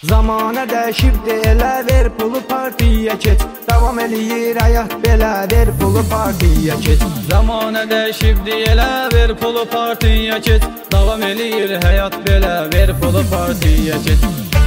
Zamanə dəyişibdi elə, ver pulu partiyə keç. Davam eləyir həyat belə, ver pulu partiyə keç. Zamanə dəyişibdi elə, ver pulu partiyə keç. Davam eləyir həyat belə, ver pulu partiyə keç.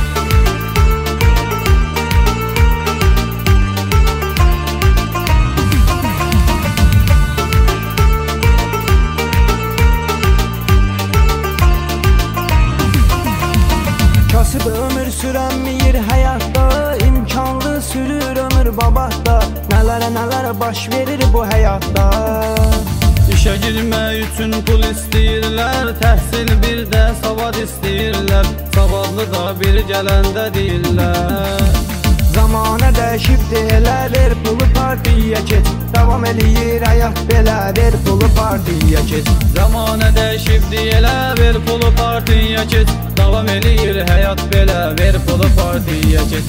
Kasıb ömür sürənməyir həyatda, imkanlı sürür ömür babatda. Nələrə baş verir bu həyatda. İşə girmək üçün pul istəyirlər, təhsil bir də savad istəyirlər. Savadlı da bir gələndə deyirlər. Zamanə dəyişibdi elə, ver pulu partiyə keç. Davam eləyir həyat belə, ver pulu partiyə keç. Zamanə dəyişibdi elə, ver pulu partiyə keç. Davam eləyir həyat belə, ver pulu partiyə keç.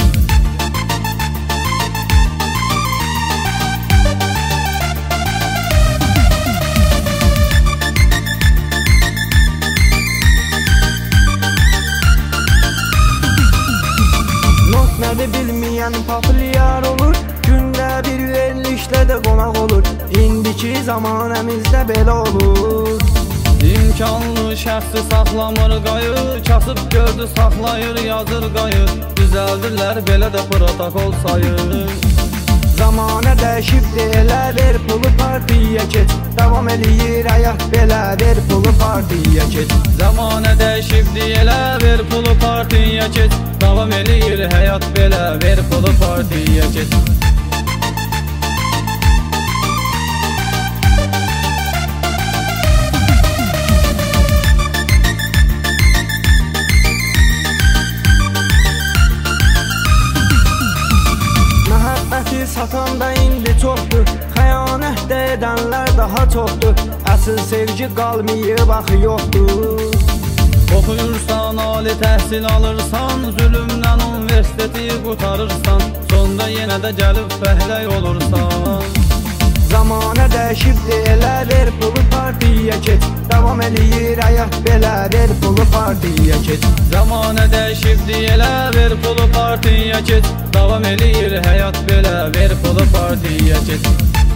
Not nədir bilməyən populyar olur, gündə bir verilişlə də qonaq olur. İndiki zamanəmizdə belə olur. İmkanlı şəxsi saxlamır qayı, kasıb gördü saxlayır yazır qayı. Düzəldirlər belə də protokol sayır. Zamanə dəyişibdi elə, ver pulu partiyə keç. Davam eləyir həyat belə, ver pulu partiyə keç. Zamanə dəyişibdi elə, ver pulu partiyə keç. Davam eləyir həyat belə, ver pulu partiyə keç. Məhəbbəti satan da indi çoxdur, xəyanət də edənlər daha çoxdur. Əsl sevgi qalmayıb axı yoxdur. Oxuyursan, ali təhsil alırsan, zülümdən universiteti qutarırsan, sonda yenə də gəlib fəhlək olursan. Zamanə dəyişibdi elə, ver pulu partiyə keç. Davam eləyir həyat belə, ver pulu partiyə keç. Zamanə dəyişibdi elə, ver pulu partiyə keç. Davam eləyir həyat belə, ver pulu partiyə keç.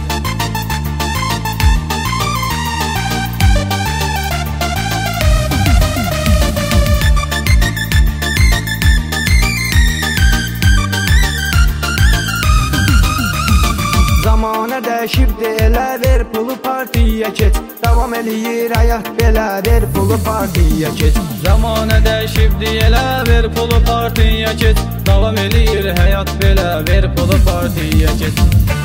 Zamanə dəyişibdi elə, ver pulu partiyə keç. Davam eləyir həyat belə, ver pulu partiyə keç. Zamanə dəyişibdi elə, ver pulu partiyə keç. Davam eləyir həyat belə, ver pulu partiyə keç.